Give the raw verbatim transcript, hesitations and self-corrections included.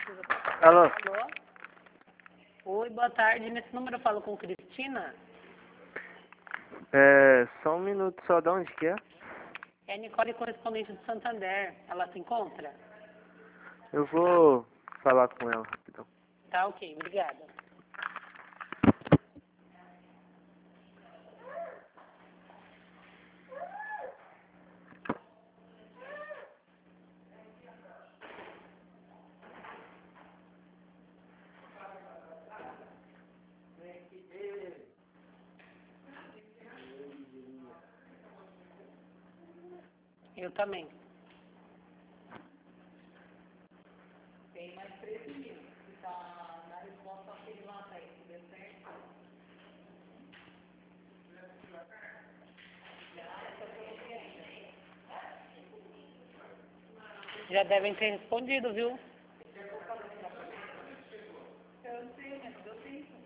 Alô? Alô? Oi, boa tarde. Nesse número eu falo com Cristina? É, só um minuto só, de onde que é? É a Nicole, correspondente de Santander. Ela se encontra? Eu vou falar com ela rapidão. Tá, ok. Obrigada. Eu também. Tem mais três meninos que tá na resposta aquele lá atrás, se der certo. Já devem ter respondido, viu? Eu não sei, mas deu tempo.